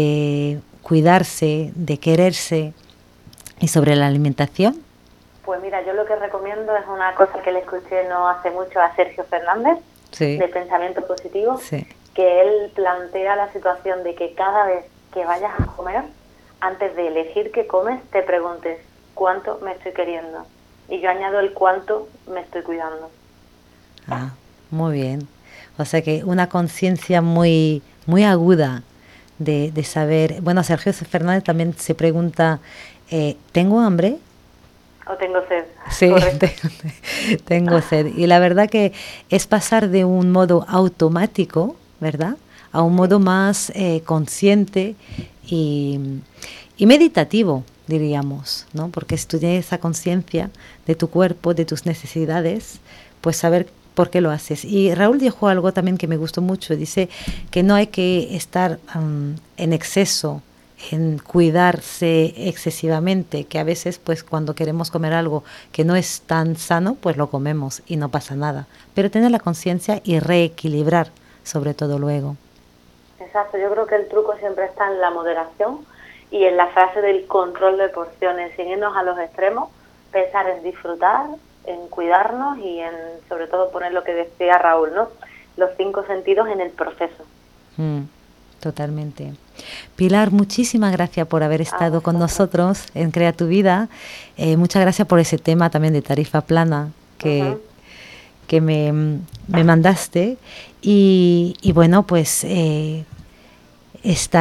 cuidarse, de quererse y sobre la alimentación? Pues mira, yo lo que recomiendo es una cosa que le escuché no hace mucho a Sergio Fernández, sí, de Pensamiento Positivo, sí, que él plantea la situación de que cada vez que vayas a comer, antes de elegir qué comes, te preguntes cuánto me estoy queriendo. Y yo añado el cuánto me estoy cuidando. Ah, muy bien. O sea que una conciencia muy, muy aguda de saber. Bueno, Sergio Fernández también se pregunta, ¿tengo hambre? ¿O tengo sed? Sí, tengo sed. Y la verdad que es pasar de un modo automático, ¿verdad?, a un modo más consciente y meditativo, diríamos, ¿no? Porque si tú tienes esa conciencia de tu cuerpo, de tus necesidades, pues saber por qué lo haces. Y Raúl dijo algo también que me gustó mucho. Dice que no hay que estar en exceso, en cuidarse excesivamente, que a veces pues cuando queremos comer algo que no es tan sano, pues lo comemos y no pasa nada. Pero tener la conciencia y reequilibrar, sobre todo luego. Exacto, yo creo que el truco siempre está en la moderación y en la frase del control de porciones, sin irnos a los extremos, pensar en disfrutar, en cuidarnos y en, sobre todo, poner lo que decía Raúl, ¿no?, los 5 sentidos en el proceso. Totalmente. Pilar, muchísimas gracias por haber estado con nosotros en Crea tu Vida. Muchas gracias por ese tema también de tarifa plana que me mandaste. Y bueno, pues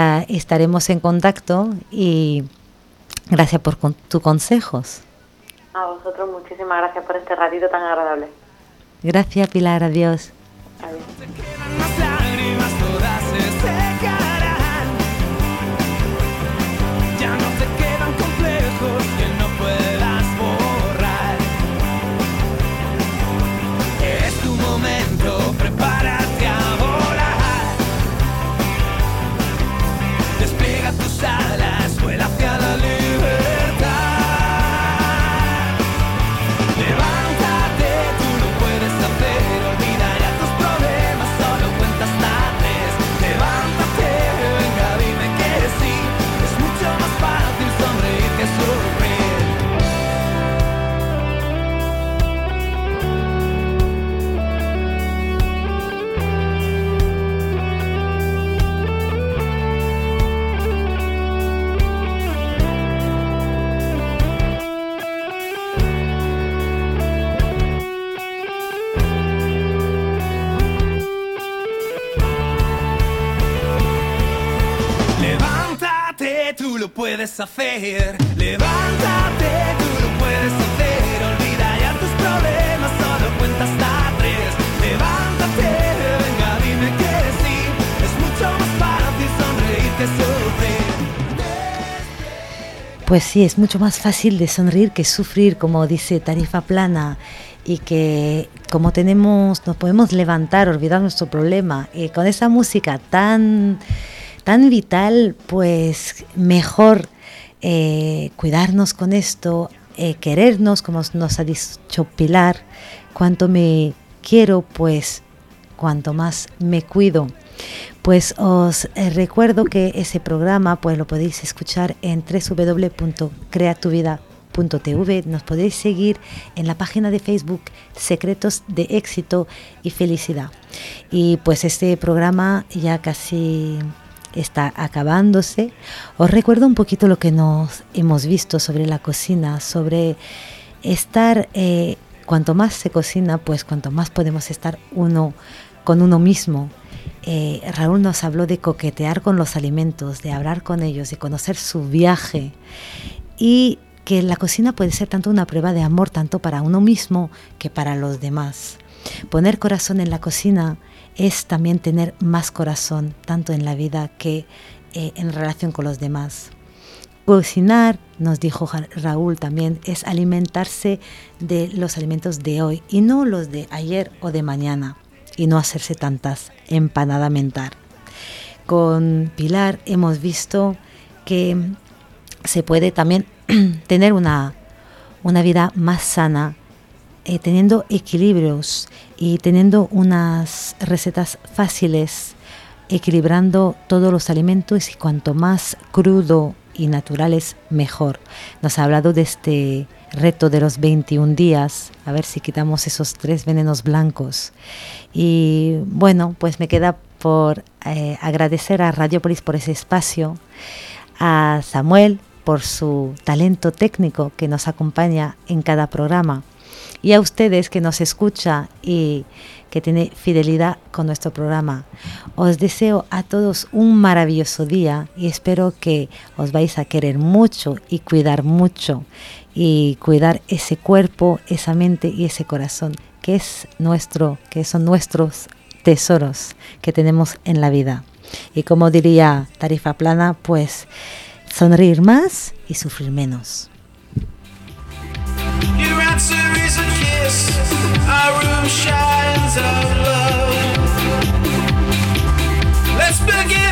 estaremos en contacto y gracias por tus consejos. A vosotros muchísimas gracias por este ratito tan agradable. Gracias, Pilar, adiós. Adiós. Te quedan más lágrimas, todas se secarán. Ya no te quedan complejos que no puedas borrar. Es tu momento, prepárate a volar. Despliega tus alas, vuela hacia la libertad. Levántate, tú lo puedes hacer. Olvida ya tus problemas, solo cuenta hasta 3. Levántate, venga, dime que sí. Es mucho más fácil sonreír que sufrir. Levántate, tú lo puedes hacer. Levántate, tú lo puedes hacer. Olvida ya tus problemas, solo cuenta hasta 3. Levántate, venga, dime que sí. Es mucho más fácil sonreír que sufrir. Pues sí, es mucho más fácil de sonreír que sufrir, como dice Tarifa Plana, y que como nos podemos levantar, olvidar nuestro problema, y con esa música tan vital, pues mejor cuidarnos con esto, querernos, como nos ha dicho Pilar. Cuanto me quiero, pues cuanto más me cuido. Pues os recuerdo que ese programa pues lo podéis escuchar en www.creatuvida.tv. Nos podéis seguir en la página de Facebook Secretos de Éxito y Felicidad. Y pues este programa ya casi está acabándose. Os recuerdo un poquito lo que nos hemos visto sobre la cocina, sobre estar, cuanto más se cocina, pues cuanto más podemos estar uno con uno mismo. Raúl nos habló de coquetear con los alimentos, de hablar con ellos, de conocer su viaje, y que la cocina puede ser tanto una prueba de amor, tanto para uno mismo que para los demás. Poner corazón en la cocina es también tener más corazón, tanto en la vida que en relación con los demás. Cocinar, nos dijo Raúl también, es alimentarse de los alimentos de hoy y no los de ayer o de mañana, y no hacerse tantas empanada mental. Con Pilar hemos visto que se puede también tener una vida más sana, teniendo equilibrios y teniendo unas recetas fáciles, equilibrando todos los alimentos, y cuanto más crudo y naturales mejor. Nos ha hablado de este reto de los 21 días, a ver si quitamos esos 3 venenos blancos. Y bueno, pues me queda por agradecer a Radiopolis por ese espacio, a Samuel por su talento técnico que nos acompaña en cada programa, y a ustedes que nos escucha y que tiene fidelidad con nuestro programa. Os deseo a todos un maravilloso día y espero que os vais a querer mucho y cuidar mucho, y cuidar ese cuerpo, esa mente y ese corazón que son nuestros tesoros que tenemos en la vida. Y como diría Tarifa Plana, pues sonreír más y sufrir menos. Your answer is a kiss. Our room shines of love. Let's begin.